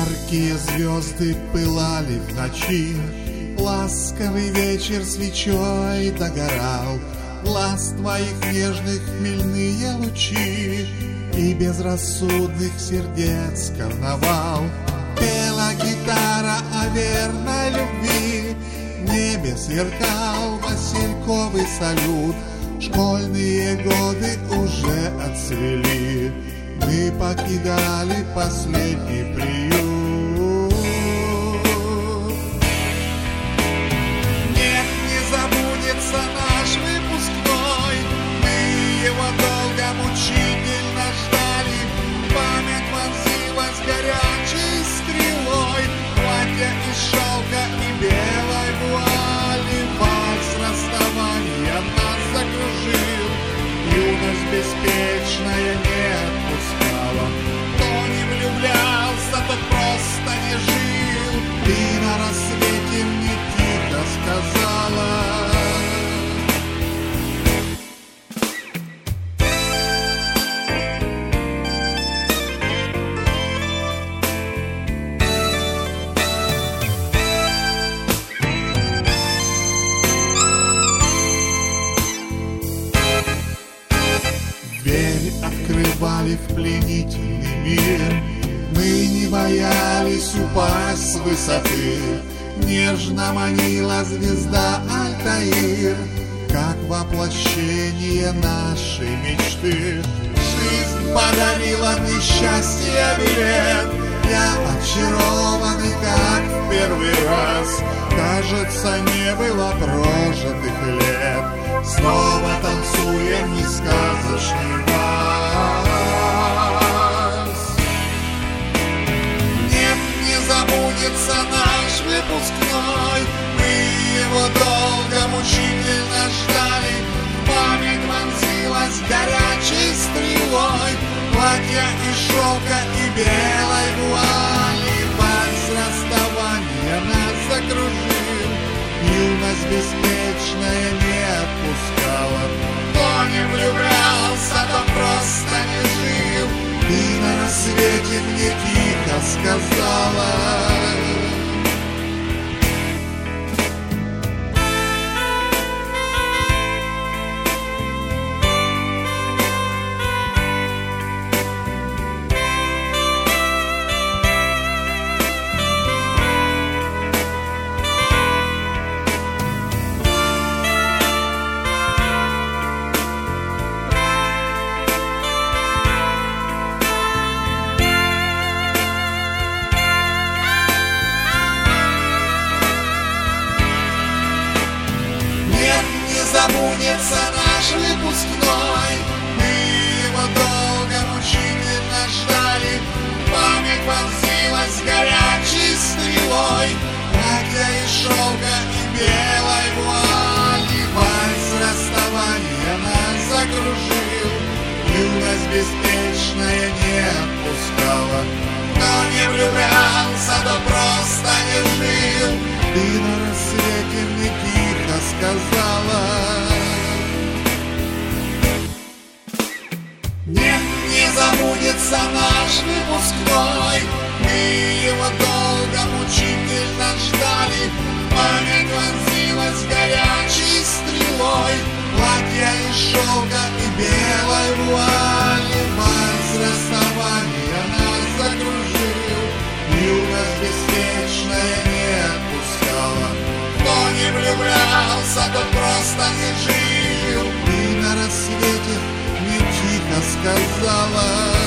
Яркие звезды пылали в ночи, ласковый вечер свечой догорал, глаз твоих нежных хмельные лучи и безрассудных сердец карнавал. Пела гитара о верной любви, в небе сверкал васильковый салют. Школьные годы уже отцвели, мы покидали последний приют. Нет, не забудется наш выпускной, мы его долго мучительно ждали. Память вонзилась горячей стрелой, платье из шелка и белой вуали. Вальс расставания нас закружил, юность беспечная не отпускала. Кто не влюблялся, тот просто не жил. Ты на рассвете мне тихо сказала: дверь открывали в пленительный мир, мы не боялись упасть с высоты. Нежно манила звезда Альтаир, как воплощение нашей мечты. Жизнь подарила мне счастье билет, я очарованный, как в первый раз. Кажется, не было прожитых лет, снова танцуем несказочный вальс. Нет, не забудется наш выпускной, мы его долго мучительно ждали. Память вонзилась горячей стрелой, платья из шелка и белой вуали. Вальс расставания нас закружил, юность беспечная не отпускала. Кто не влюблялся, то просто не жил. Ты на рассвете мне тихо сказала: забудется наш выпускной, мы его долго мучительно ждали. Память вонзилась горячей стрелой, платья из шелка и белой вуали. Вальс расставания нас закружил, юность беспечная не отпускала. Кто не влюблялся, то просто не жил. Ты на рассвете мне тихо сказала: нет, не забудется наш выпускной, мы его долго мучительно ждали. Память вонзилась горячей стрелой, платья из шелка и белой вуали. Вальс расставания нас закружил, юность беспечная не отпускала. Кто не влюблялся, тот просто не жил. Ты на рассвете мне тихо сказала: